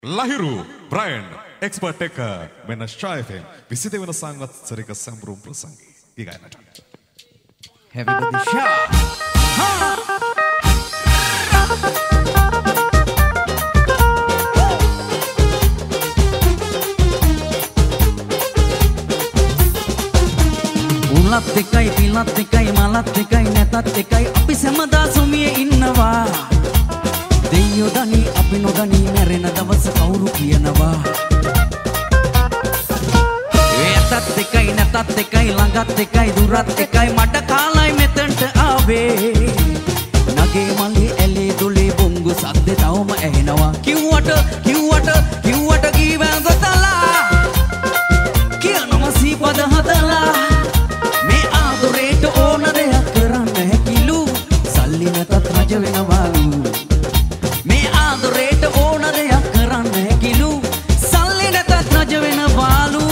Lahiru, Brian, expert taker, මෙන්න ශ්‍රායෆෙන් 22 වන සංවත්සරික සම්බුරුම් ප්‍රසංගී ගීගායනට. Happy birthday Shah. උලත් එකයි පිලත් එකයි මලත් එකයි නැතත් එකයි අපි සමදා සුමියේ ඉන්නවා. දෙයියෝ දනි අපි නොදනි මැරෙන දවස කවුරු කියනවා. එතත් එකයි නැතත් එකයි ළඟත් එකයි දුරත් එකයි මඩ කාලයි මෙතනට ආවේ. නගේ මල්ලි ඇලේ දොලේ බොංගු සද්දේ තවම ඇහෙනවා. කිව්වට කීවැ ගොතලා කියනම සීපද හදලා මේ ආදරේට ඕන දෙයක් කරන්න හැකිලු සල්ලි නැතත් රජ වෙනවලු. මේ ආදරේට ඕන දෙයක් කරන්න හැකිලු සල්ලි නැතත් රජ වෙනවලු.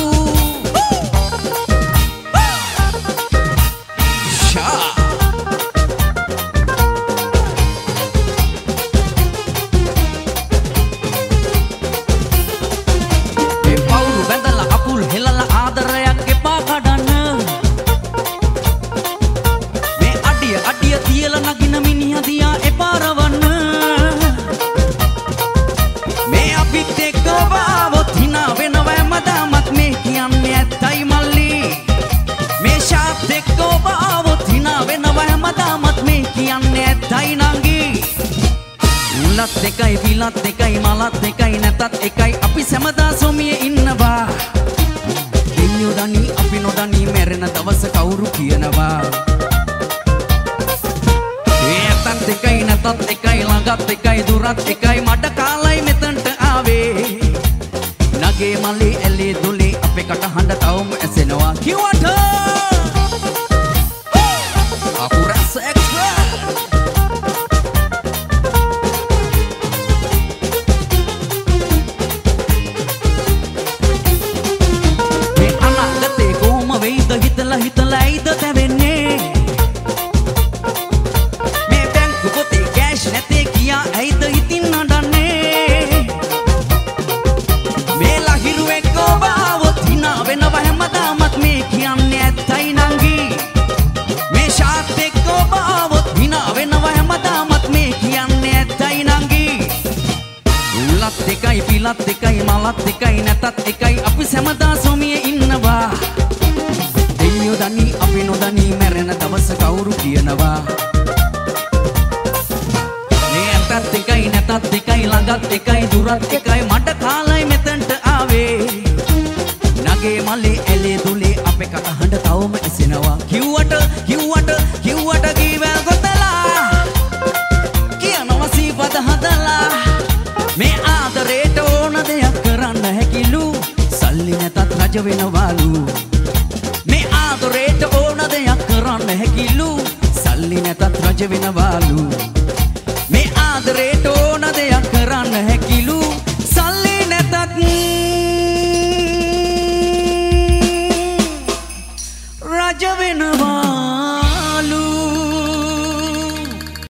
උලත් එකයි පිලත් එකයි මලත් එකයි නැතත් එකයි අපි සමදා සොමියේ ඉන්නවා. දෙයියෝ දනි අපි නොදනි මැරෙන දවස කවුරු කියනවා. එතත් එකයි නැතත් එකයි ළඟත් එකයි දුරත් එකයි මඩ කාලයි මෙතනට ආවේ. නගේ මල්ලි ඇලේ දොලේ අපේ කටහඬ තවම ඇසෙනවා. කිව්වට අකුරස් එක්ස්ට්‍රා හිතලා ඉද තැවෙන්නේ. මේ බැංකු පොතේ කෑෂ් නැතේ කියා ඇයිද හිතින් නඩන්නේ. මේ ලහිරු එක්කෝ බාවොත් hina වෙනවා හැමදාමත් මේ කියන්නේ ඇත්තයි නංගි. මේ ෂාත් එක්කෝ බාවොත් hina වෙනවා හැමදාමත් මේ කියන්නේ ඇත්තයි නංගි. උලත් එකයි පිලත් එකයි මලත් එකයි නැතත් එකයි අපි සමදා සොමියේ ඉන්නවා. දෙයියෝ දනි අපි නොදනි මැරෙන දවස කවුරු කියනවා. මේ ඇතත් එකයි නැතත් එකයි ළඟත් එකයි දුරත් එකයි මඩ කාලයි මෙතනට ආවේ. නගේ මල්ලි ඇලේ දුලේ අපේ කටහඬ තවම ඇසෙනවා. කිව්වට කීවැ ගොතලා කියනම සීපද හදලා මේ ආදරේට ඕන දෙයක් කරන්න හැකිලු සල්ලි නැතත් රජ වෙනවලු.